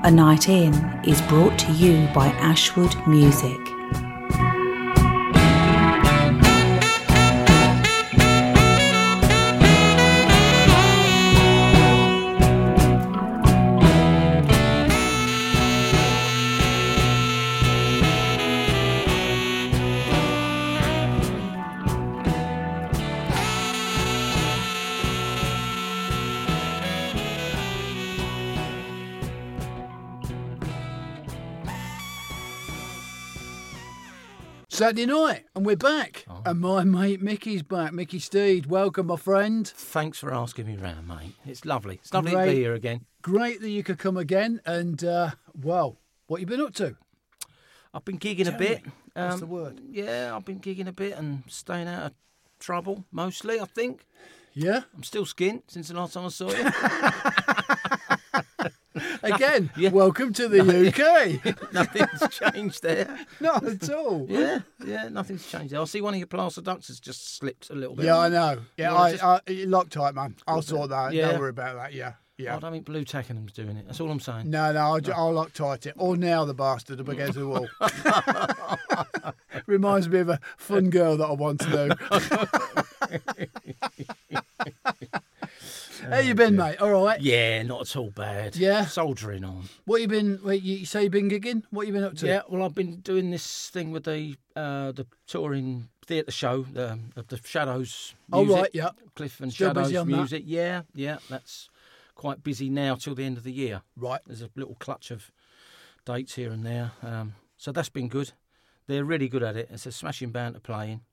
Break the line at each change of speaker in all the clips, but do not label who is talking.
A Night In is brought to you by Ashwood Music.
Saturday night, and we're back. Oh. And my mate Mickey's back. Mickey Steed, welcome, my friend.
Thanks for asking me round, mate. It's lovely. It's lovely to be here again.
Great that you could come again. And, well, what you been up to?
I've been gigging a bit.
What's the word?
Yeah, I've been gigging a bit and staying out of trouble, mostly, I think.
Yeah?
I'm still skint since the last time I saw you.
Again, welcome to the UK.
Nothing's changed there.
Not at all.
Yeah, nothing's changed there. I see one of your plaster ducts has just slipped a little bit.
Yeah, I know. Yeah, I Loctite, man. I'll sort that.
Yeah.
Don't worry about that. Yeah.
I don't think Blue Tackenham's doing it. That's all I'm saying.
No, I'll Loctite it. Or nail the bastard up against the wall. Reminds me of a fun girl that I once knew. How you been, mate? All right?
Yeah, not at all bad.
Yeah?
Soldiering on.
What you been... Wait, you say you've been gigging? What you been up to?
Yeah, well, I've been doing this thing with the touring theatre show, of the Shadows music.
Oh, right, yeah.
Cliff and
Still
Shadows
That?
music. Yeah, that's quite busy now till the end of the year.
Right.
There's a little clutch of dates here and there. So that's been good. They're really good at it. It's a smashing band to play in.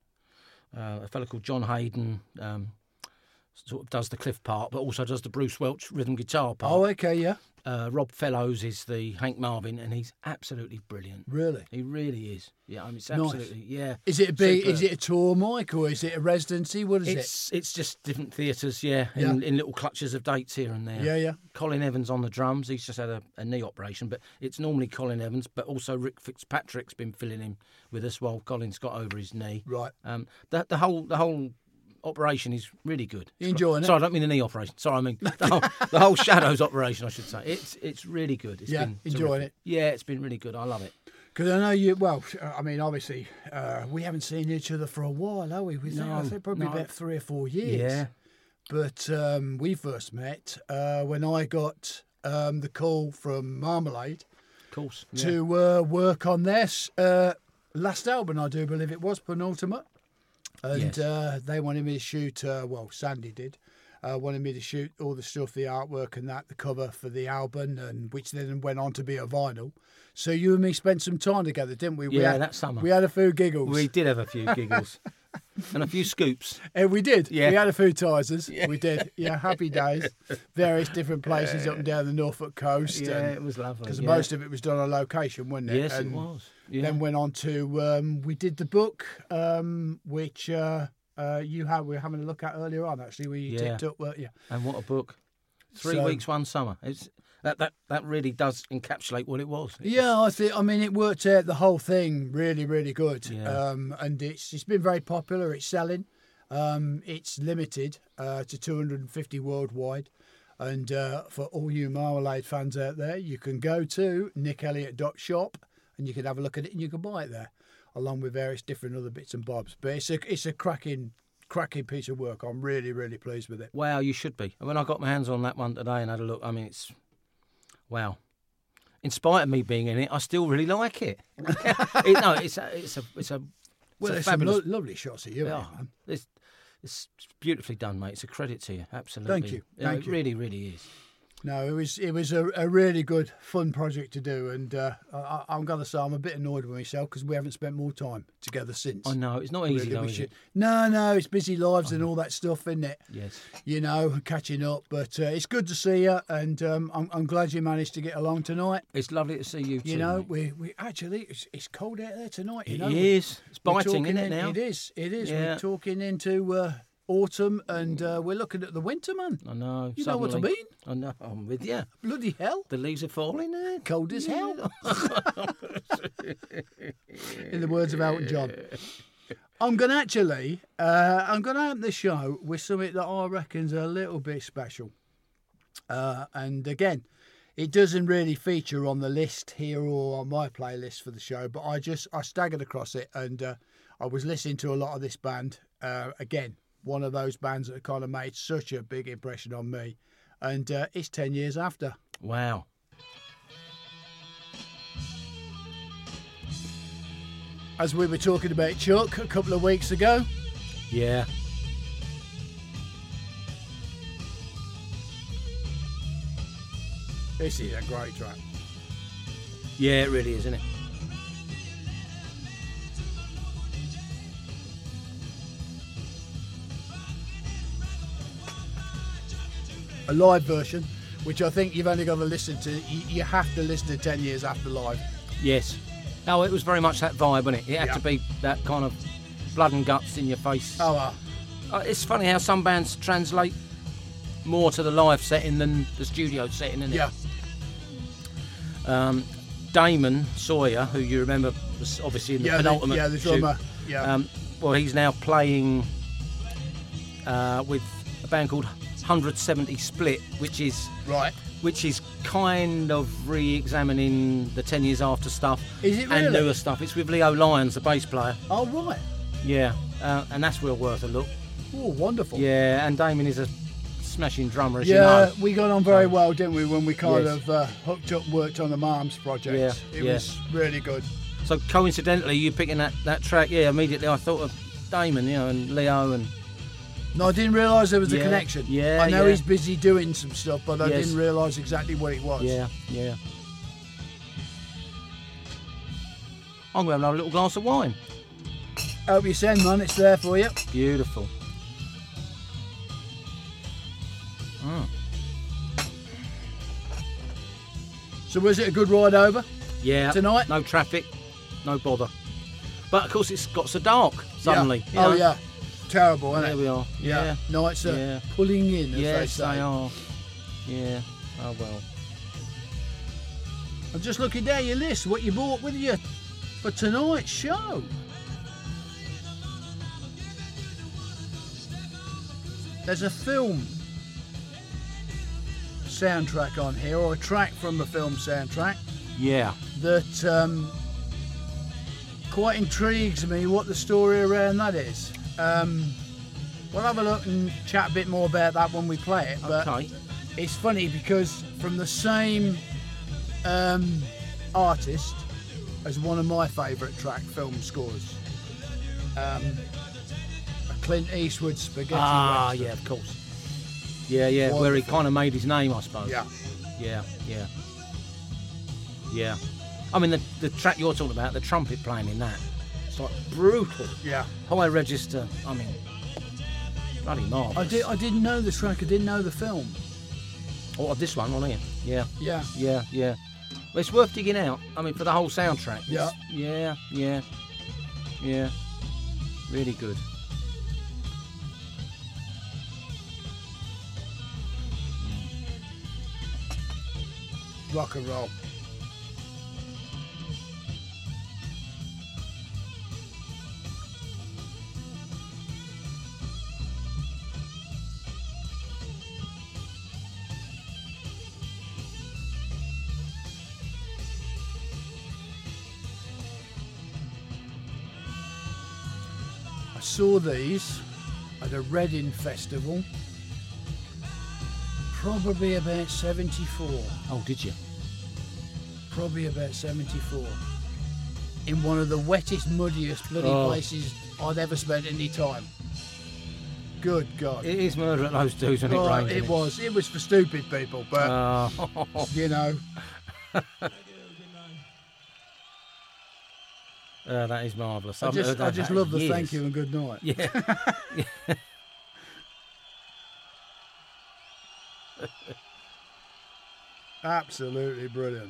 A fellow called John Hayden... sort of does the Cliff part, but also does the Bruce Welch rhythm guitar part.
Oh, okay, yeah.
Rob Fellows is the Hank Marvin, and he's absolutely brilliant.
Really?
He really is. Yeah, I mean, it's absolutely, yeah.
Is it a tour, Mike, or is it a residency? What is it?
It's just different theatres, in little clutches of dates here and there.
Yeah.
Colin Evans on the drums. He's just had a knee operation, but it's normally Colin Evans, but also Rick Fitzpatrick's been filling in with us while Colin's got over his knee.
Right.
The whole operation is really good.
You enjoying it?
Sorry, I don't mean the knee operation. Sorry, I mean the whole Shadows operation, I should say. It's really good. It's been
enjoying
terrific.
it?
Yeah, it's been really good. I love it.
Because I know you, well, I mean, obviously, we haven't seen each other for a while, have we? I think probably about 3 or 4 years.
Yeah.
But we first met when I got the call from Marmalade to work on their last album, I do believe it was, Penultimate. And they wanted me to shoot, Sandy did, wanted me to shoot all the stuff, the artwork and that, the cover for the album, and which then went on to be a vinyl. So you and me spent some time together, didn't we?
That summer.
We had a few giggles.
We did have a few giggles. And a few scoops.
We did.
Yeah.
We had a few Tizers.
Yeah.
We did. Yeah, happy days. Various different places up and down the Norfolk coast.
Yeah, it was lovely.
Because most of it was done on location, wasn't it?
Yes, it was. Yeah.
Then went on to, we did the book, which we were having a look at earlier on, actually, where you tipped up, weren't you?
And what a book. 3 weeks, 1 summer. It's that really does encapsulate what it was.
I mean, it worked out the whole thing really, really good.
Yeah.
And it's been very popular. It's selling. It's limited to 250 worldwide. And for all you Marmalade fans out there, you can go to nickelliott.shop and you can have a look at it and you can buy it there, along with various different other bits and bobs. But it's a cracking piece of work. I'm really, really pleased with it.
Wow, you should be. When I got my hands on that one today and had a look, I mean, it's... Wow. In spite of me being in it, I still really like it. It's fabulous.
Some lovely shots of you, man.
It's beautifully done, mate. It's a credit to you. Absolutely.
Thank you.
It really, really is.
No, it was a really good, fun project to do, and I'm going to say I'm a bit annoyed with myself because we haven't spent more time together since.
I know, it's not easy, though, is it?
No, it's busy lives and all that stuff, isn't it?
Yes.
Catching up, but it's good to see you, and I'm glad you managed to get along tonight.
It's lovely to see you too.
We actually, it's cold out there tonight.
It is. It's biting, isn't it, now?
It is.
Yeah.
We're talking into... autumn, and we're looking at the winter, man.
I know.
You know what I mean?
I know. I'm with you.
Bloody hell.
The leaves are falling there.
Cold as hell. In the words of Elton John. I'm going to open the show with something that I reckon's a little bit special. And again, It doesn't really feature on the list here or on my playlist for the show, but I staggered across it, and I was listening to a lot of this band. Again, one of those bands that kind of made such a big impression on me, and it's 10 years after.
Wow.
As we were talking about Chuck a couple of weeks ago.
Yeah.
This is a great track.
Yeah, it really is, isn't it?
A live version, which I think you've only got to listen to. You have to listen to 10 years after live.
Yes. No, it was very much that vibe, wasn't it? It had to be that kind of blood and guts in your face.
Oh,
it's funny how some bands translate more to the live setting than the studio setting, isn't it?
Yeah.
Damon Sawyer, who you remember was obviously in the penultimate
the drummer.
shoot,
Yeah.
well, he's now playing with a band called 170 Split, which is kind of re-examining the 10 years after stuff.
Is it really?
And newer stuff. It's with Leo Lyons, the bass player.
Oh, right.
Yeah, and that's well worth a look.
Oh, wonderful.
Yeah, and Damon is a smashing drummer, as you
Yeah,
know.
we got on very well, didn't we, when we kind
Yes.
of hooked up and worked on the Marms project.
Yeah,
It was really good.
So coincidentally, you picking that track, immediately I thought of Damon, and Leo and...
No, I didn't realise there was a
Yeah,
connection.
yeah,
I know
yeah.
he's busy doing some stuff, but I
Yes.
didn't realise exactly what it was.
Yeah. I'm going to have another little glass of wine.
Hope you send, man. It's there for you.
Beautiful.
So was it a good ride over?
Yeah.
Tonight?
No traffic, no bother. But of course it's got so dark suddenly.
Yeah. Oh, yeah. Terrible, isn't
There
it?
we are.
Yeah. Nights are
Yeah.
pulling in, as
Yes,
they say.
they are. Yeah. Oh well.
I'm just looking down your list, what you brought with you for tonight's show. There's a film soundtrack on here, or a track from the film soundtrack,
Yeah.
that quite intrigues me what the story around that is. We'll have a look and chat a bit more about that when we play it, but
Okay.
it's funny because from the same artist as one of my favourite track film scores, a Clint Eastwood Spaghetti Western.
Yeah, of course. Yeah, where he
Wonderful.
kind of made his name, I suppose.
Yeah.
Yeah. I mean, the track you're talking about, the trumpet playing in that, it's like brutal.
Yeah.
High register, I mean, bloody marvellous.
I didn't know the track, I didn't know the film.
Oh, this one on here. Yeah.
Yeah.
Well, it's worth digging out. I mean, for the whole soundtrack.
Yeah.
Yeah. Really good.
Rock and roll. I saw these at a Reading festival, probably about 74.
Oh, did you?
Probably about 74. In one of the wettest, muddiest bloody places I'd ever spent any time. Good God.
It is murder at those dudes when it
Oh,
rains.
it
isn't
was. It was for stupid people, but, you know.
That is marvellous.
I just love the thank you and good night.
Yeah.
Absolutely brilliant.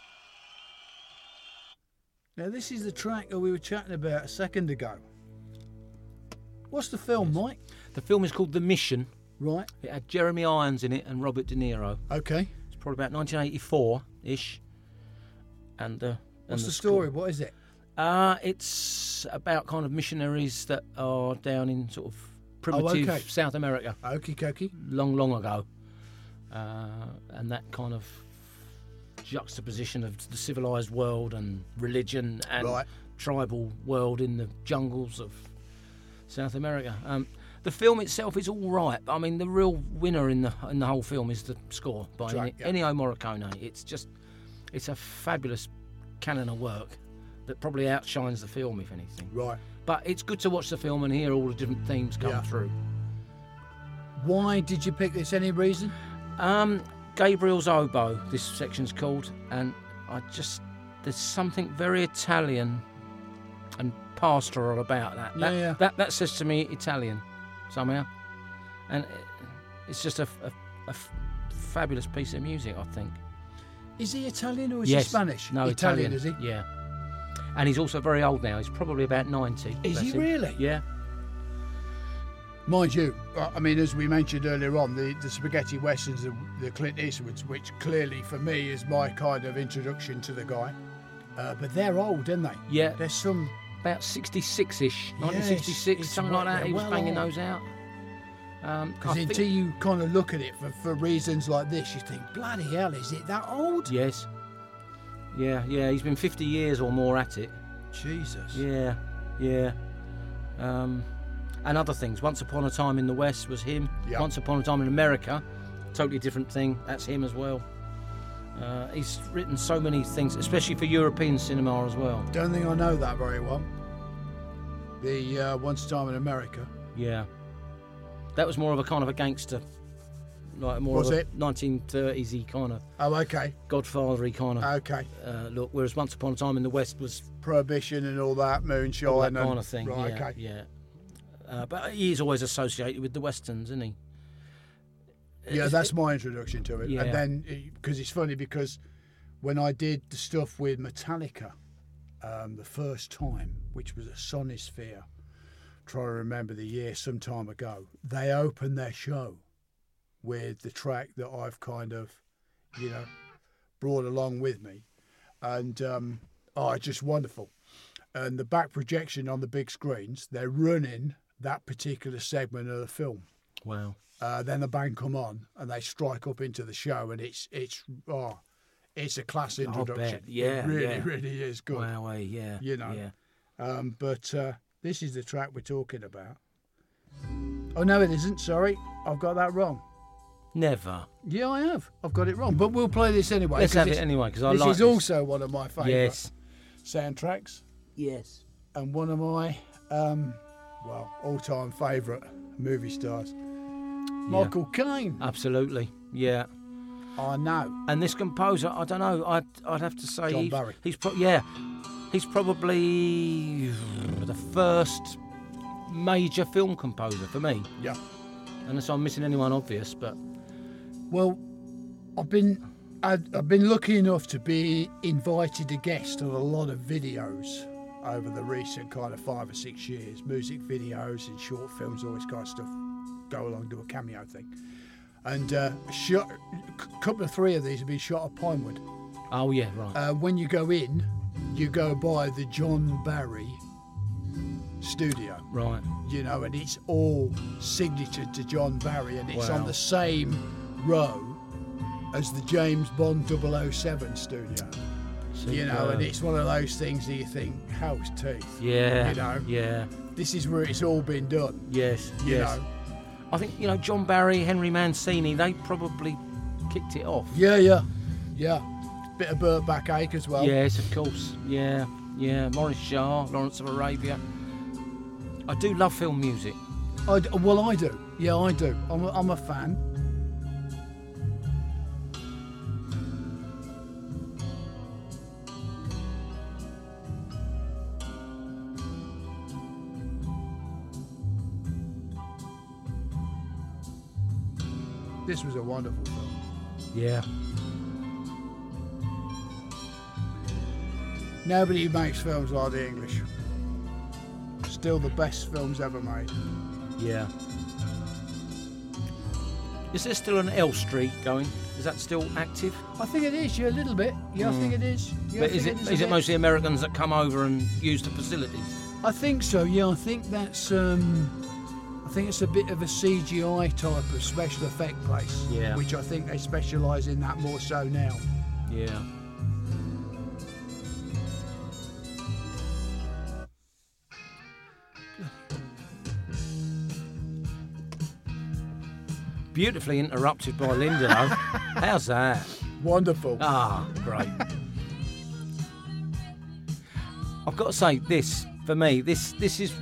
Now, this is the track that we were chatting about a second ago. What's the film, Mike?
The film is called The Mission.
Right.
It had Jeremy Irons in it and Robert De Niro.
Okay.
It's probably about 1984-ish. And
What's the story? What is it?
It's about kind of missionaries that are down in sort of primitive
okay.
South America.
Okie dokie.
Long ago. And that kind of juxtaposition of the civilised world and religion and
Right.
tribal world in the jungles of South America. The film itself is all right. I mean, the real winner in the whole film is the score by
Track, yeah.
Ennio Morricone. It's a fabulous canon of work that probably outshines the film, if anything.
Right.
But it's good to watch the film and hear all the different themes come
Yeah.
through.
Why did you pick this? Any reason?
Gabriel's Oboe, this section's called, and there's something very Italian and pastoral about that.
Yeah.
That says to me Italian somehow, and it's just a fabulous piece of music, I think.
Is he Italian or is
Yes.
he Spanish?
No,
Italian, is he?
Yeah. And he's also very old now. He's probably about 90.
Is he
Bless him.
really?
Yeah.
Mind you, I mean, as we mentioned earlier on, the spaghetti westerns, the Clint Eastwoods, which clearly for me is my kind of introduction to the guy. But they're old, aren't they?
Yeah.
There's some.
About 66-ish,
Yes,
1966,
it's
something like that.
they're
He was
well
banging
on.
those out.
Because until you kind of look at it for reasons like this, you think, bloody hell, is it that old?
Yes. Yeah. He's been 50 years or more at it.
Jesus.
Yeah. And other things. Once Upon a Time in the West was him.
Yeah.
Once Upon a Time in America, totally different thing. That's him as well. He's written so many things, especially for European cinema as well.
Don't think I know that very well. The Once Time in America.
Yeah. That was more of a kind of a gangster, like more
Was
of a
it?
1930s-y kind of
Oh, okay.
Godfather-y kind of
Okay.
look. Whereas Once Upon a Time in the West was
Prohibition and all that, moonshine.
all that
and,
kind of thing.
Right,
Yeah,
okay.
yeah. But he's always associated with the westerns, isn't he?
Yeah, that's my introduction to it.
Yeah.
And then, because it's funny, because when I did the stuff with Metallica the first time, which was a Sonisphere, try to remember the year some time ago, they opened their show with the track that I've kind of, brought along with me. And, it's just wonderful. And the back projection on the big screens, they're running that particular segment of the film.
Wow.
Then the band come on and they strike up into the show, and it's a class introduction.
bet. Yeah,
it really,
yeah.
really is good.
Wow, yeah.
Yeah. But this is the track we're talking about. Oh no, it isn't. Sorry, I've got that wrong.
Never.
Yeah, I have. I've got it wrong. But we'll play this anyway.
Let's have it anyway, because I
this
like
is
this.
also one of my favourite soundtracks,
Yes.
and one of my all-time favourite movie stars, Michael Caine.
Absolutely. Yeah.
I know.
And this composer, I don't know. I'd have to say
John Barry.
He's probably the first major film composer for me.
Yeah.
Unless I'm missing anyone obvious, but
Well, I've been lucky enough to be invited to guest on a lot of videos over the recent kind of 5 or 6 years. Music videos and short films, all this kind of stuff. Go along, do a cameo thing. And a couple of 3 of these have been shot at Pinewood.
oh yeah, right.
When you go in, you go by the John Barry studio.
Right.
And it's all signature to John Barry, and it's
Wow.
on the same row as the James Bond 007 studio. And it's one of those things that you think, hell's teeth.
Yeah. Yeah.
This is where it's all been done.
Yes.
You
yes.
know.
I think John Barry, Henry Mancini, they probably kicked it off.
Yeah. Bit of Burt Backache as well.
Yes, of course. Yeah. Maurice Shah, Lawrence of Arabia. I do love film music.
I do. Yeah, I do. I'm a fan. This was a wonderful film.
Yeah.
Nobody makes films like the English. Still the best films ever made.
Yeah. Is there still an L Street going? Is that still active?
I think it is, a little bit. Yeah, I think it is. Yeah,
But is it mostly Americans that come over and use the facilities?
I think so, yeah. I think that's it's a bit of a CGI type of special effect place.
Yeah.
Which I think they specialise in that more so now.
Yeah. Beautifully interrupted by Linda, though. How's that?
Wonderful.
Ah, great. I've got to say, this, for me, this beats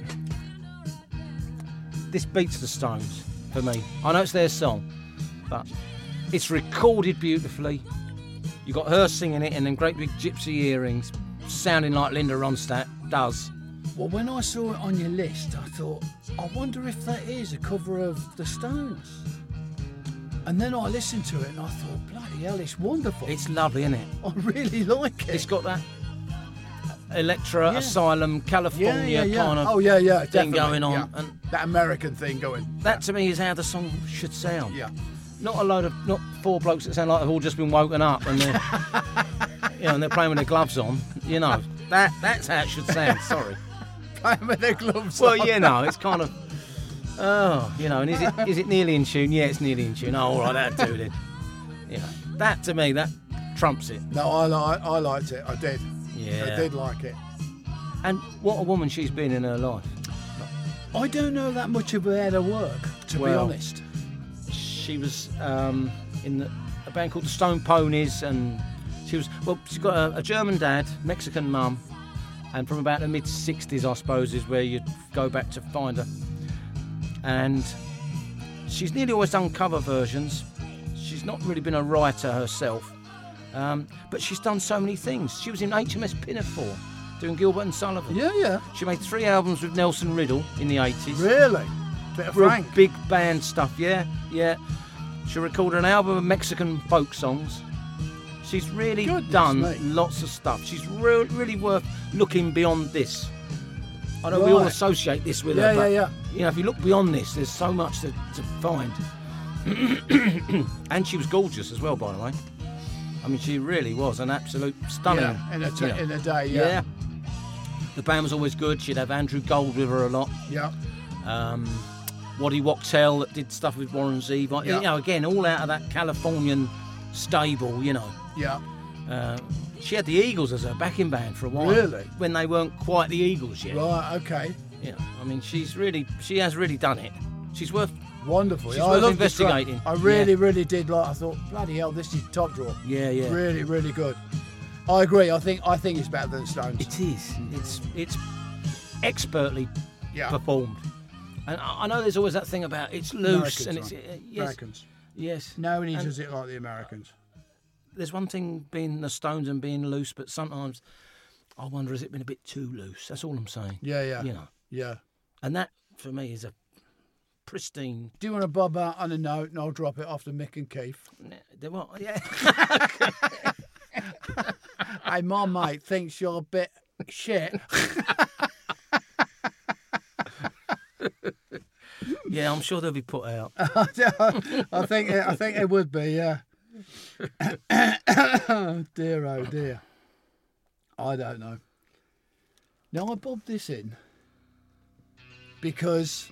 the Stones, for me. I know it's their song, but it's recorded beautifully. You got her singing it in them great big gypsy earrings, sounding like Linda Ronstadt does.
Well, when I saw it on your list, I thought, I wonder if that is a cover of the Stones. And then I listened to it and I thought, bloody hell, it's wonderful.
It's lovely, isn't it?
I really like it.
It's got that Electra Asylum, California kind of thing
definitely.
going on.
Yeah.
And
that American thing going.
that to me is how the song should sound.
Yeah.
Not four blokes that sound like they've all just been woken up and they're, and they're playing with their gloves on. That's how it should sound. Sorry.
Playing with their gloves
Well,
on.
it's kind of. And is it nearly in tune? Yeah, it's nearly in tune. Oh, all right, that'll do then. That to me, that trumps it.
No, I liked it. I did.
Yeah.
I did like it.
And what a woman she's been in her life.
I don't know that much about her work, to be honest.
She was in a band called the Stone Ponies, and she's got a German dad, Mexican mum, and from about the mid-60s, I suppose, is where you'd go back to find her. And she's nearly always done cover versions. She's not really been a writer herself, but she's done so many things. She was in HMS Pinafore doing Gilbert and Sullivan.
Yeah.
She made 3 albums with Nelson Riddle in the 80s.
Really? Bit of Frank.
Big band stuff, yeah. She recorded an album of Mexican folk songs. She's really done lots of stuff. She's really worth looking beyond this. I know we all associate this with her, but if you look beyond this, there's so much to find. And she was gorgeous as well, by the way. I mean, she really was an absolute stunning.
Yeah, in a day, yeah.
The band was always good. She'd have Andrew Gold with her a lot.
Yeah.
Waddy Wachtel that did stuff with Warren Zevon.
Yeah.
Again, all out of that Californian stable,
Yeah.
She had the Eagles as her backing band for a while.
Really?
When they weren't quite the Eagles yet.
Right, okay.
I mean, she has really done it. She's worth
wonderful.
She's worth investigating.
I really did like. I thought, bloody hell, this is top drawer.
Yeah.
Really, really good. I agree. I think it's better than Stones.
It is. It's expertly performed. And I know there's always that thing about it's loose
Americans,
and it's
Americans.
Yes.
Nobody does it like the Americans.
There's one thing being the Stones and being loose, but sometimes I wonder, has it been a bit too loose? That's all I'm saying.
Yeah.
Yeah. And that for me is a pristine.
Do you want to bob out on a note and I'll drop it off to Mick and Keith?
Yeah.
Hey, my mate thinks you're a bit shit.
Yeah, I'm sure they'll be put out.
I think it would be, yeah. Oh dear. I don't know. Now I bobbed this in because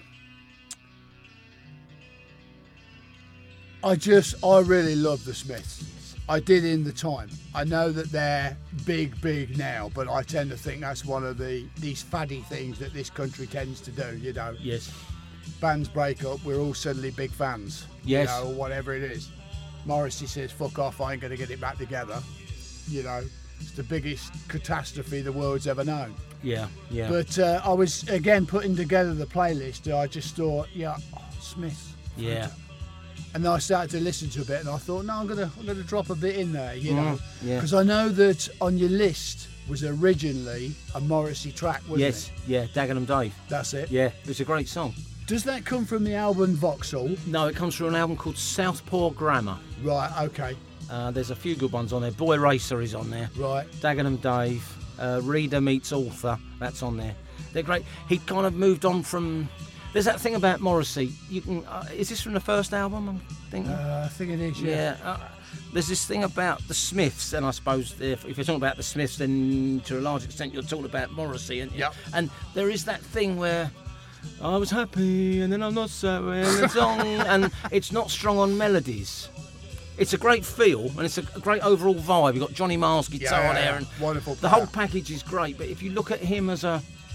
I really love the Smiths. I did in the time. I know that they're big now, but I tend to think that's one of these faddy things that this country tends to do,
Yes.
Bands break up, we're all suddenly big fans.
Yes.
Or whatever it is. Morrissey says, fuck off, I ain't going to get it back together. It's the biggest catastrophe the world's ever known.
Yeah.
But I was, again, putting together the playlist, I just thought, Smiths.
Yeah.
And then I started to listen to a bit, and I thought, no, I'm gonna drop a bit in there, because
Yeah.
I know that on your list was originally a Morrissey track, wasn't it?
Yeah, Dagenham Dave.
That's it.
Yeah, it's a great song.
Does that come from the album Vauxhall?
No, it comes from an album called Southpaw Grammar.
Right, okay.
There's a few good ones on there. Boy Racer is on there.
Right.
Dagenham Dave, Reader Meets Author, that's on there. They're great. He kind of moved on from... There's that thing about Morrissey. You can. Is this from the first album, I'm thinking?
I think it is, yeah.
There's this thing about the Smiths, and I suppose if you're talking about the Smiths, then to a large extent you're talking about Morrissey. And there is that thing where I was happy and then I'm not so in the song, and it's not strong on melodies. It's a great feel and it's a great overall vibe. You've got Johnny Marr's guitar there, and
wonderful.
The whole package is great. But if you look at him as a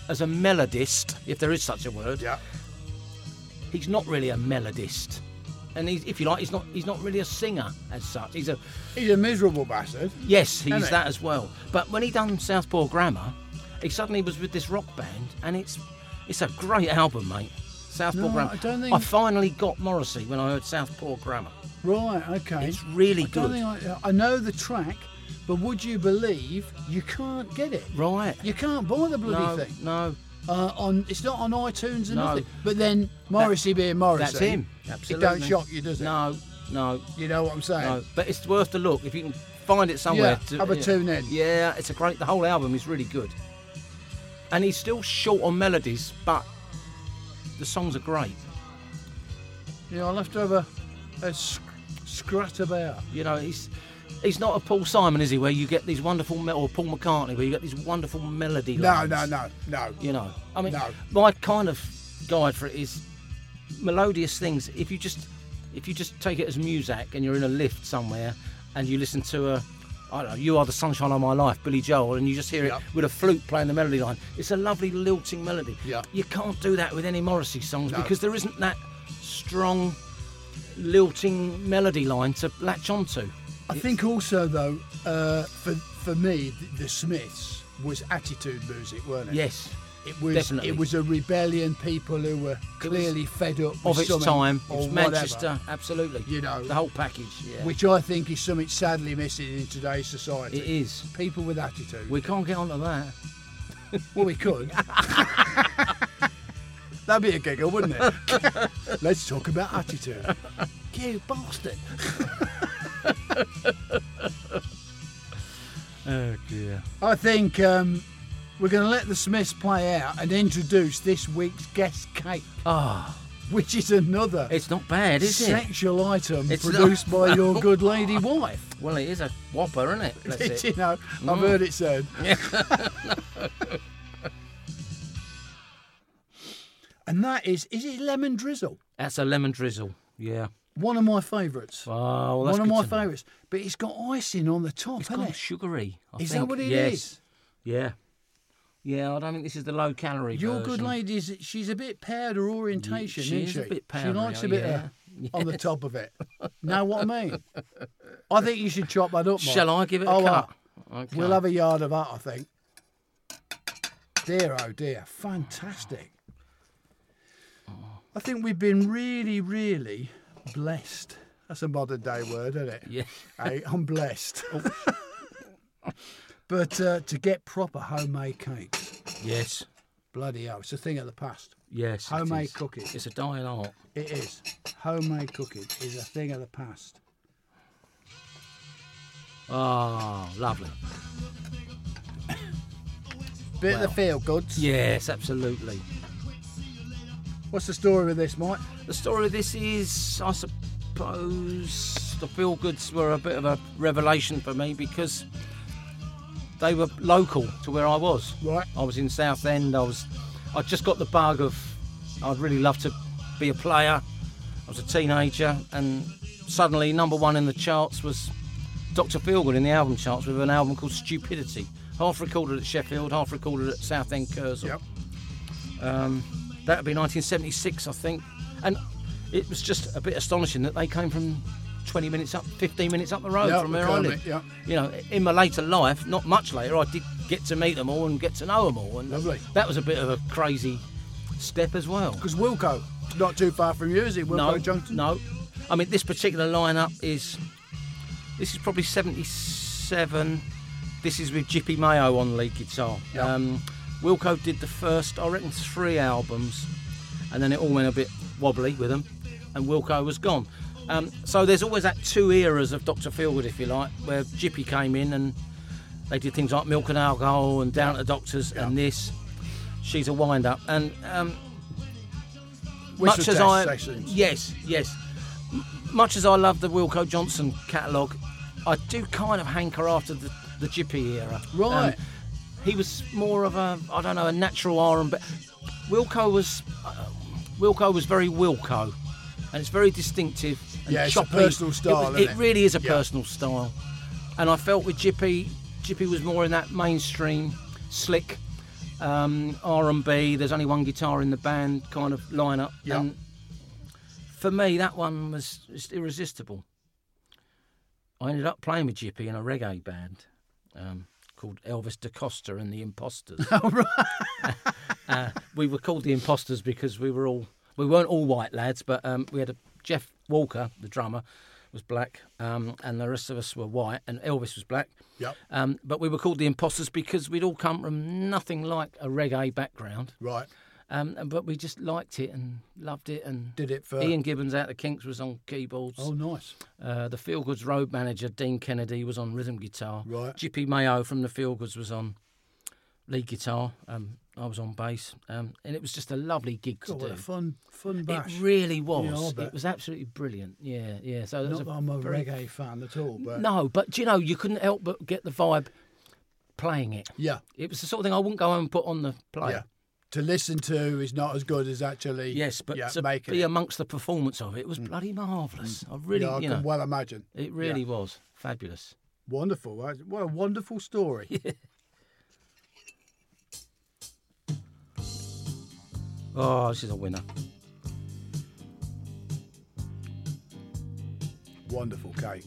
as a melodist, if there is such a word,
Yeah.
he's not really a melodist. And if you like, he's not really a singer as such. He's a
miserable bastard.
yes, he's
Isn't
that
it?
as well. But when he done Southpaw Grammar, he suddenly was with this rock band, and it's a great album, mate. Southpaw
No,
Grammar.
I don't think-
I finally got Morrissey when I heard Southpaw Grammar.
Right, okay.
It's really
I don't
good.
think I know the track, but would you believe you can't get it?
Right.
You can't buy the bloody
No,
thing.
no.
It's not on iTunes and
No.
nothing. But then Morrissey being Morrissey,
That's him.
it
Absolutely.
don't shock you, does it?
No, no,
You know what I'm saying?
no. But it's worth the look if you can find it somewhere.
Yeah, have a tune in.
Yeah, it's a great. The whole album is really good, and he's still short on melodies, but the songs are great.
You know, I'll have to have a scrat about.
You know, he's not a Paul Simon, is he? Where you get these wonderful or Paul McCartney, where you get these wonderful melody
No,
lines.
no.
You know, I mean,
No.
my kind of guide for it is melodious things. If you just take it as music and you're in a lift somewhere and you listen to I don't know, You Are the Sunshine of My Life, Billy Joel, and you just hear
Yep.
it with a flute playing the melody line. It's a lovely lilting melody.
Yeah.
You can't do that with any Morrissey songs
No.
because there isn't that strong lilting melody line to latch onto.
I think also though, for me, the Smiths was attitude music, weren't it?
Yes,
It was.
definitely.
It was a rebellion. People who were clearly fed up
of
with
its
something
time. It
or
was
whatever,
Manchester, absolutely.
You know,
the whole package. Yeah.
which I think is something sadly missing in today's society.
It is.
People with attitude.
We can't get onto that.
Well, we could. That'd be a giggle, wouldn't it? Let's talk about attitude. You bastard.
Oh dear.
I think we're going to let the Smiths play out and introduce this week's guest cake,
Ah,
which is another
it's not bad, is it?
sexual item
It's
produced
not-
by your good lady wife.
Well, it is a whopper, isn't it? That's
You
it.
know, I've heard it said. And that is it lemon drizzle?
That's a lemon drizzle. Yeah.
One of my favourites.
Oh, well, that's
One of
good
my
to know.
favourites. But it's got icing on the top,
It's
hasn't
gone
it?
sugary. I
Is
think.
that what it
yes.
is?
Yeah. Yeah, I don't think this is the low calorie
Your
version.
good lady, she's a bit powder orientation,
She
isn't
is
she?
a bit
She
powdery,
likes a bit
yeah.
on the top of it. Know what I mean? I think you should chop that up, Mike.
Shall I give it a
Oh,
cut? Okay.
We'll have a yard of that, I think. Dear, oh dear. Fantastic. I think we've been really, really blessed. That's a modern day word, isn't it?
Yeah.
Hey, I'm blessed. But to get proper homemade cakes,
Yes.
bloody hell, it's a thing of the past.
Yes. it
Homemade
is.
cooking.
It's a dying art.
It is. Homemade cooking is a thing of the past.
Oh, lovely.
Bit of the feel goods.
Yes, absolutely.
What's the story with this, Mike?
The story of this is, I suppose, the feel goods were a bit of a revelation for me because they were local to where I was.
Right.
I was in Southend. I just got the bug of I'd really love to be a player. I was a teenager, and suddenly number one in the charts was Dr. Feelgood in the album charts with an album called Stupidity. Half recorded at Sheffield, half recorded at Southend Kersal.
Yep.
That would be 1976, I think. And it was just a bit astonishing that they came from 15 minutes up the road
Yep,
from where I
Kermit,
lived.
yep.
You know, in my later life, not much later, I did get to meet them all and get to know them all. And
Lovely.
that was a bit of a crazy step as well.
Because Wilco, not too far from you, is it? Wilco Junction?
No. I mean, this particular lineup is probably 77. This is with Jippy Mayo on lead guitar.
Yep.
Wilco did the first, I reckon, 3 albums, and then it all went a bit wobbly with them, and Wilco was gone. So there's always that 2 eras of Dr. Feelgood, if you like, where Jippy came in and they did things like Milk and Alcohol and Down to the Doctors and this. She's a wind-up. And
Whistle
much as
test sessions.
yes, much as I love the Wilco Johnson catalogue, I do kind of hanker after the Jippy era.
Right.
He was more of a natural R&B. Wilco was very Wilco, and it's very distinctive. And
Yeah, it's a
choppy.
personal style,
It
isn't it?
really is a
Yeah.
personal style. And I felt with Jippy was more in that mainstream, slick, R&B. There's only one guitar in the band kind of lineup.
Yeah.
And for me, that one was just irresistible. I ended up playing with Jippy in a reggae band called Elvis Da Costa and the Imposters.
Oh, right.
We were called the Imposters because we weren't all white lads, but we had Jeff Walker, the drummer, was black, and the rest of us were white, and Elvis was black.
Yep.
But we were called the Imposters because we'd all come from nothing like a reggae background.
Right.
But we just liked it and loved it. And
Did it for...
Ian Gibbons out of the Kinks was on keyboards.
Oh, nice.
The Feel Goods road manager, Dean Kennedy, was on rhythm guitar.
Right.
Jippy Mayo from the Feel Goods was on lead guitar. I was on bass. And it was just a lovely gig to
God,
do.
what a fun bash.
It really was.
Yeah, I bet.
It was absolutely brilliant. Yeah, yeah. So it was
Not that I'm a reggae fan at all, but...
No, but do you know, you couldn't help but get the vibe playing it.
Yeah.
It was the sort of thing I wouldn't go home and put on the player.
Yeah. To listen to is not as good as actually...
Yes, but to
making
be
it.
amongst the performance of it was bloody marvellous. I really,
I can well imagine.
it really was fabulous.
Wonderful. What a wonderful story.
Oh, this is a winner.
Wonderful cake.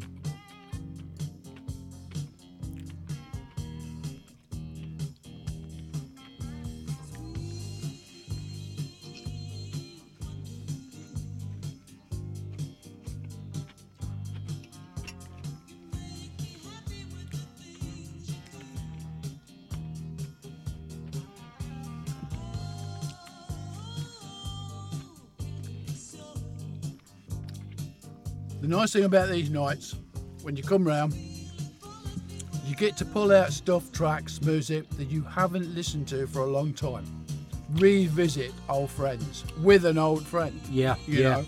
The nice thing about these nights, when you come round, you get to pull out stuff, tracks, music that you haven't listened to for a long time. Revisit old friends with an old friend.
Yeah,
You know.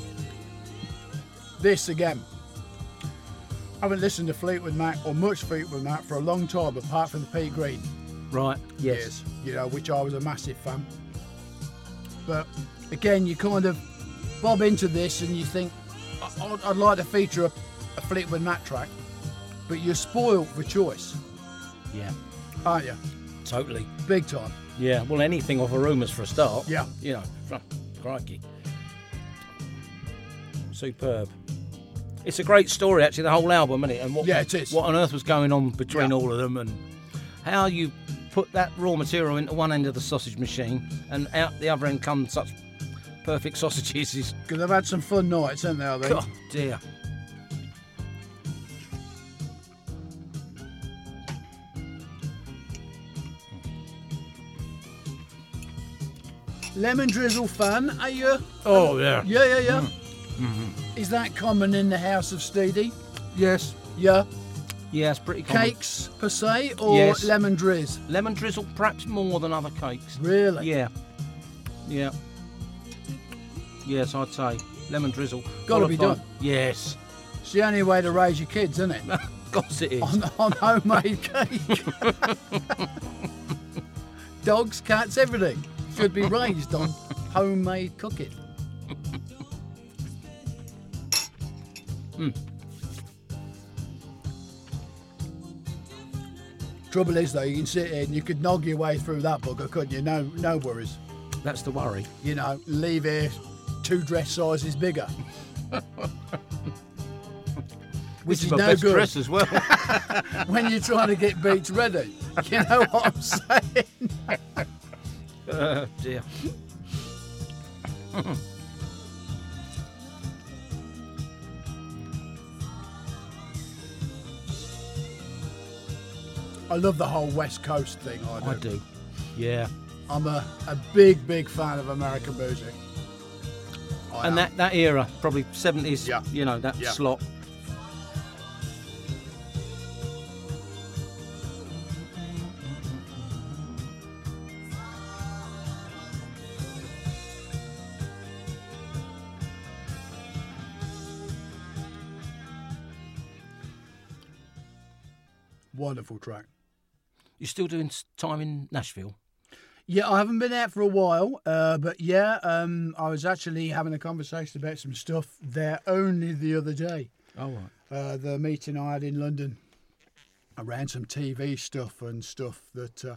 This again. I haven't listened to Fleetwood Mac or much Fleetwood Mac for a long time, apart from the Pete Green
Right, yes.
years, you know, which I was a massive fan. But again, you kind of bob into this and you think, I'd like to feature a Fleetwood Mac track, but you're spoiled for choice,
Yeah,
aren't you?
totally.
Big time.
Yeah, well, anything off a Rumours for a start.
Yeah.
You know, crikey. Superb. It's a great story, actually, the whole album, isn't it? And what,
Yeah, it is.
What on earth was going on between
Yeah.
all of them, and how you put that raw material into one end of the sausage machine, and out the other end come such perfect sausages. Is
Because I've had some fun nights, haven't they, I think?
God dear.
Lemon drizzle fan, are you?
Oh yeah.
Yeah. Is that common in the house of Steedy?
Yes.
Yeah.
Yeah, it's pretty common.
Cakes per se, or
Yes.
lemon drizz?
Lemon drizzle, perhaps more than other cakes.
Really?
Yeah. Yeah. Yes, I'd say lemon drizzle.
Gotta be
Qualified.
done.
Yes.
It's the only way to raise your kids, isn't it?
Of course it is.
on homemade cake. Dogs, cats, everything should be raised on homemade cooking. Trouble is, though, you can sit here and you could nog your way through that bugger, couldn't you? No worries.
That's the worry.
You know, leave here 2 dress sizes bigger. Which is
my
no
best
good
dress as well.
when you're trying to get beats ready. You know what I'm saying?
Dear.
I love the whole West Coast thing.
I do. Yeah.
I'm a big fan of American music. I
And
am.
that era, probably 70s,
Yeah.
you know, that
Yeah.
slot.
Wonderful track.
You're still doing time in Nashville?
Yeah, I haven't been out for a while, but yeah, I was actually having a conversation about some stuff there only the other day.
Oh, right.
The meeting I had in London around some TV stuff and stuff that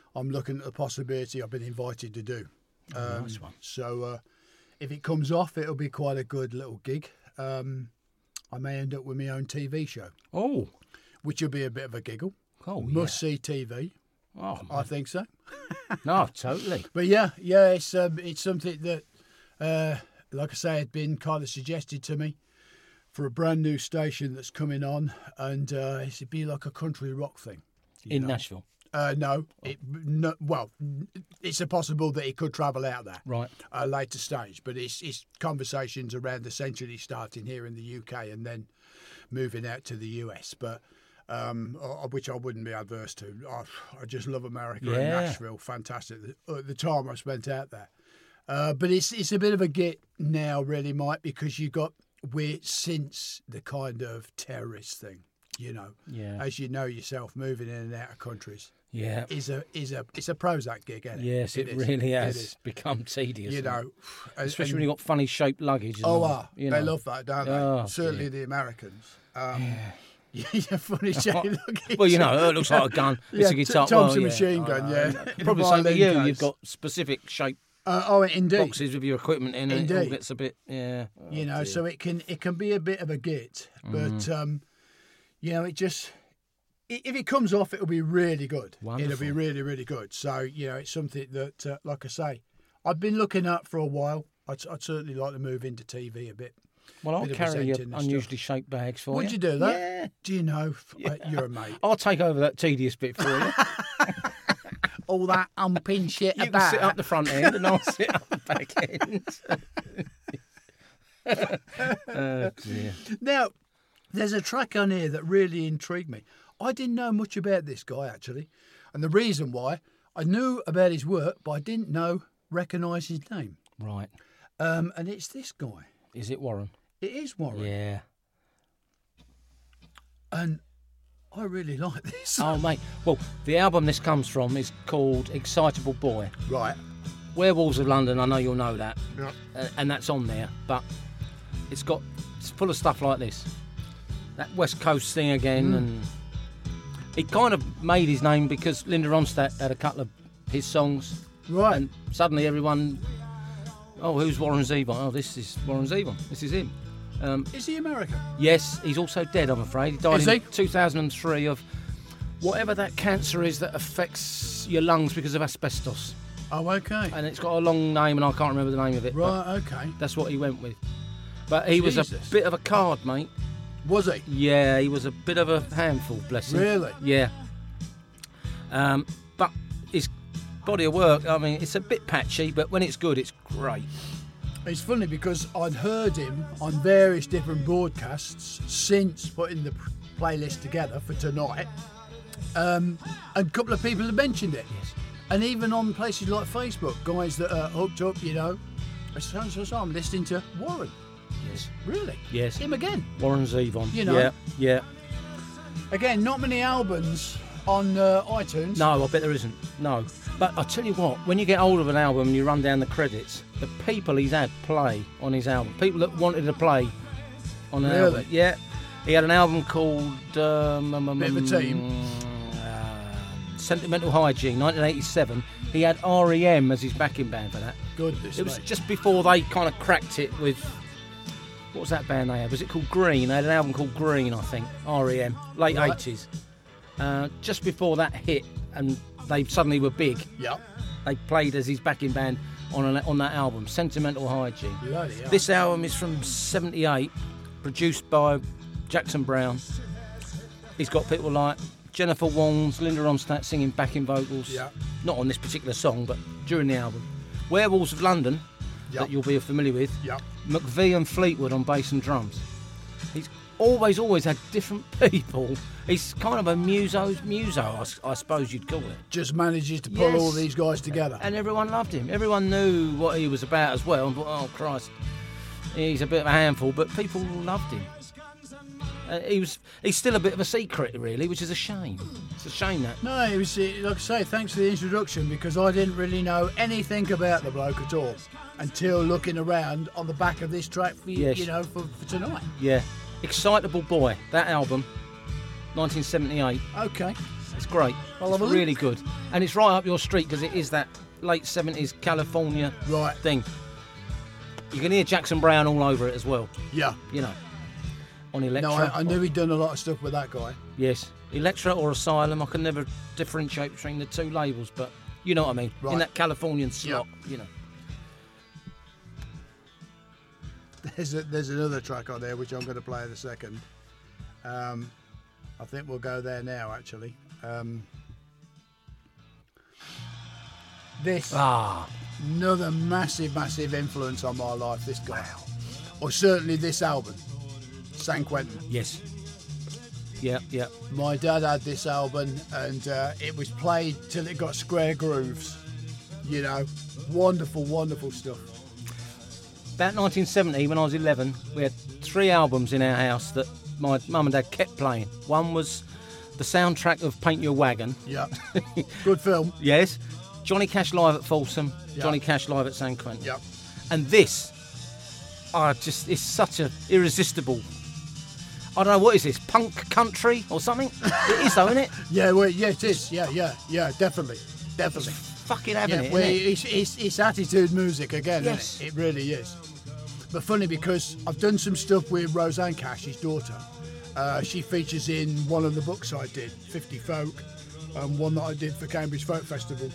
I'm looking at the possibility I've been invited to do.
Nice one.
So if it comes off, it'll be quite a good little gig. I may end up with my own TV show.
Oh.
Which will be a bit of a giggle.
Oh,
Must-see TV.
Oh,
I think so.
No, totally.
But yeah, it's something that, like I say, had been kind of suggested to me for a brand new station that's coming on, and it'd be like a country rock thing.
In Nashville?
No. Well, it's possible that it could travel out there.
Right.
At a later stage, but it's conversations around essentially starting here in the UK and then moving out to the US, but which I wouldn't be adverse to. I just love America and Nashville. Fantastic. The time I spent out there. But it's a bit of a git now, really, Mike, because we're since the kind of terrorist thing, as you know yourself, moving in and out of countries.
Yeah,
it's a Prozac gig, isn't it?
Yes, it really has become tedious. Especially when you've got funny shaped luggage.
They love that, don't they? Certainly the Americans. Funny shaped luggage.
Well, it looks like a gun. It's a guitar.
Thompson machine gun.
Probably same for you. You've got specific shape.
Indeed.
Boxes with your equipment in, and it all gets a bit,
so it can be a bit of a git, but it just. If it comes off, it'll be really good.
Wonderful.
It'll be really, really good. So, it's something that, like I say, I've been looking at for a while. I'd certainly like to move into TV a bit.
Well, I'll carry your unusually shaped bags for you.
Would you do that?
Yeah.
Do you know? You're a mate.
I'll take over that tedious bit for you.
All that umping shit
you
about.
You can sit up the front end and I'll sit up the back end. Dear.
Now, there's a track on here that really intrigued me. I didn't know much about this guy, actually. And the reason why, I knew about his work, but I didn't recognise his name.
Right.
And it's this guy.
Is it Warren?
It is Warren.
Yeah.
And I really like this.
Oh, mate. Well, the album this comes from is called Excitable Boy.
Right.
Werewolves of London, I know you'll know that.
Yeah.
And that's on there. But it's full of stuff like this. That West Coast thing again, and he kind of made his name because Linda Ronstadt had a couple of his songs.
Right.
And suddenly everyone, who's Warren Zevon? Oh, this is Warren Zevon. This is him.
Is he American?
Yes, he's also dead, I'm afraid. He died in 2003 of whatever that cancer is that affects your lungs because of asbestos.
Oh, okay.
And it's got a long name and I can't remember the name of it.
Right, okay.
That's what he went with. But he was a bit of a card, mate.
Was he?
Yeah, he was a bit of a handful, bless him.
Really?
Yeah. But his body of work, I mean, it's a bit patchy, but when it's good, it's great.
It's funny because I'd heard him on various different broadcasts since putting the playlist together for tonight. And a couple of people had mentioned it.
Yes.
And even on places like Facebook, guys that are hooked up, so I'm listening to Warren.
Yes.
Really?
Yes.
Him again.
Warren Zevon. Yeah.
Again, not many albums on iTunes.
No, I bet there isn't. No. But I tell you what, when you get hold of an album and you run down the credits, the people he's had play on his album, people that wanted to play on an album. Yeah. He had an album called
Bit of a Team.
Sentimental Hygiene, 1987. He had R.E.M. as his backing band for that.
Goodness.
It was just before they kind of cracked it with... What was that band they had? Was it called Green? They had an album called Green, I think. R.E.M. Late 80s. Just before that hit, and they suddenly were big.
Yeah.
They played as his backing band on that album, Sentimental Hygiene.
Bloody hell.
This album is from '78, produced by Jackson Browne. He's got people like Jennifer Warnes, Linda Ronstadt singing backing vocals.
Yeah.
Not on this particular song, but during the album. Werewolves of London, that you'll be familiar with.
Yeah.
McVie and Fleetwood on bass and drums. He's always had different people. He's kind of a muso, I suppose you'd call it.
Just manages to pull all these guys together.
And everyone loved him. Everyone knew what he was about as well. And thought, oh, Christ, he's a bit of a handful, but people loved him. He's still a bit of a secret, really, which is a shame. It's a shame that.
No, it was, like I say, thanks for the introduction, because I didn't really know anything about the bloke at all until looking around on the back of this track for for tonight.
Yeah. Excitable Boy, that album, 1978.
Okay.
It's great. It's really good. And it's right up your street because it is that late 70s California thing. You can hear Jackson Browne all over it as well.
Yeah.
You know, on Elektra.
No, I knew he'd done a lot of stuff with that guy.
Yes. Elektra or Asylum, I can never differentiate between the two labels, but you know what I mean.
Right.
In that Californian slot, you know.
There's another track on there which I'm going to play in a second. I think we'll go there now, actually. This another massive influence on my life. This guy, or certainly this album, San Quentin.
Yes. Yeah.
My dad had this album, and it was played till it got square grooves. You know, wonderful stuff.
About 1970, when I was 11, we had 3 albums in our house that my mum and dad kept playing. One was the soundtrack of Paint Your Wagon.
Yeah. Good film.
Yes. Johnny Cash live at Folsom.
Yep.
Johnny Cash live at San Quentin.
Yep.
And this, it's such a irresistible. I don't know, what is this? Punk country or something? It is though, isn't it?
Yeah, well, yeah, it is. Yeah, definitely.
Fucking having it,
well,
isn't it?
it's attitude music again,
yes.
Isn't it? It really is. But funny because I've done some stuff with Roseanne Cash, his daughter. She features in one of the books I did, 50 Folk, one that I did for Cambridge Folk Festival,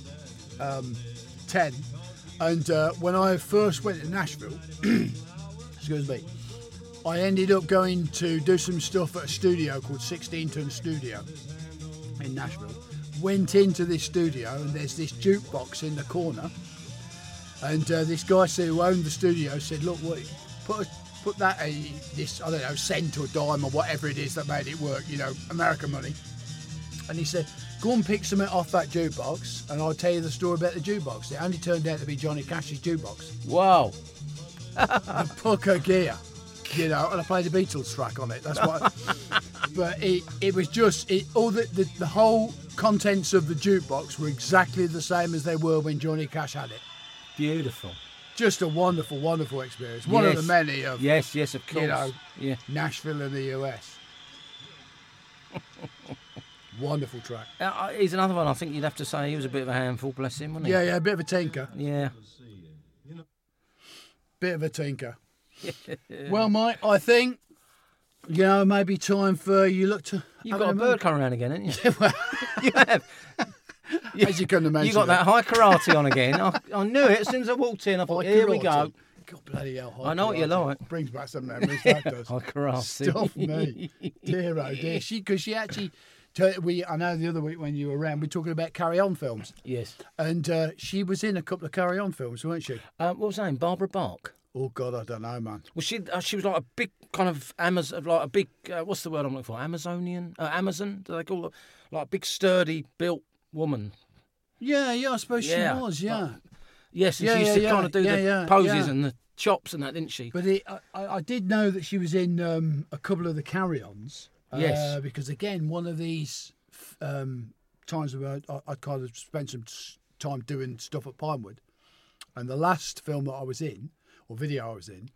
10. And when I first went to Nashville, excuse me, I ended up going to do some stuff at a studio called 16 Ton Studio in Nashville. Went into this studio and there's this jukebox in the corner, and this guy who owned the studio said, "Look, put that this I don't know cent or dime or whatever it is that made it work, you know, American money." And he said, "Go and pick something off that jukebox, and I'll tell you the story about the jukebox." It only turned out to be Johnny Cash's jukebox.
Wow.
The Pucker Gear. You know, and I played the Beatles track on it. That's what. But it was just all the whole contents of the jukebox were exactly the same as they were when Johnny Cash had it.
Beautiful.
Just a wonderful experience. One of the many of
yes, of course.
You know,
Nashville
in the US. Wonderful track.
He's another one. I think you'd have to say he was a bit of a handful. Bless him, wasn't he?
Yeah, a bit of a tinker.
Yeah.
Bit of a tinker. Well, Mike, I think, you know, maybe time for you look to...
You've got a bird coming around again, haven't you? You have.
As you can imagine.
You got that high karate on again. I knew it as soon as I walked in. I thought, here we go.
God bloody hell, high
I know
karate.
what you like.
Brings back some memories, that does.
High karate.
Stuff me. Dear, oh dear. Because she actually... I know the other week when you were around, we were talking about Carry On films.
Yes.
And she was in a couple of Carry On films, weren't she?
What was her name? Barbara Bach?
Oh, God, I don't know, man.
Well, she was like a big kind of Amazon, like a big, what's the word I'm looking for? Amazon, do they call it? Like a big, sturdy, built woman.
Yeah, I suppose she was, yeah.
Yes, and she used to kind of do the poses and the chops and that, didn't she?
But I did know that she was in a couple of the Carry-Ons.
Yes.
Because, again, one of these times where I kind of spent some time doing stuff at Pinewood, and the last film that I was in, or video I was in,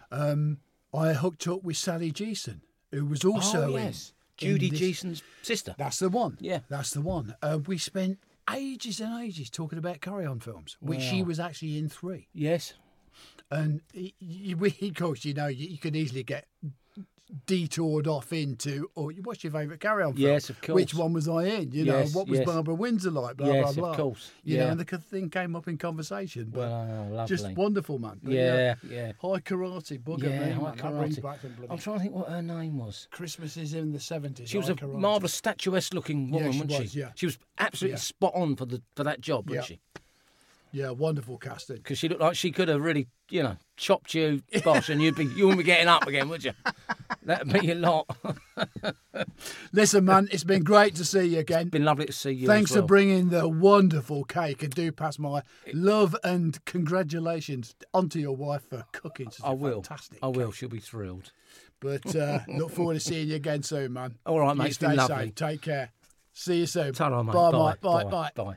I hooked up with Sally Geeson, who was also in
Judy Geeson's sister.
That's the one.
Yeah.
That's the one. We spent ages and ages talking about Carry On films, which she was actually in 3.
Yes.
And of course, you know, you could easily get detoured off into, what's your favourite Carry On film?
Yes, of course.
Which one was I in? You know, what was Barbara Windsor like? Blah, blah, blah.
Yes, of course.
You know, and the thing came up in conversation. But
lovely.
Just wonderful, man. But,
yeah.
High karate, bugger me,
high karate.
Bloody...
I'm trying to think what her name was.
Christmas is in the 70s.
She was a marvellous statuesque-looking woman, wasn't she?
Yeah.
She was absolutely spot on for that job, wasn't she?
Yeah, wonderful casting.
Because she looked like she could have really, you know, chopped you, boss, and you wouldn't be getting up again, would you? That'd be a lot.
Listen, man, it's been great to see you again.
It's been lovely to see you.
Thanks
as well.
for bringing the wonderful cake, and do pass my love and congratulations onto your wife for cooking.
I will.
Fantastic.
I will.
Cake.
She'll be thrilled.
But look forward to seeing you again soon, man.
All right, mate. It's been lovely.
Safe. Take care. See you soon.
Ta-ra, mate.
Bye,
Bye,
mate. Bye.
Bye.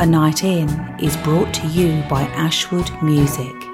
A Night In is brought to you by Ashwood Music.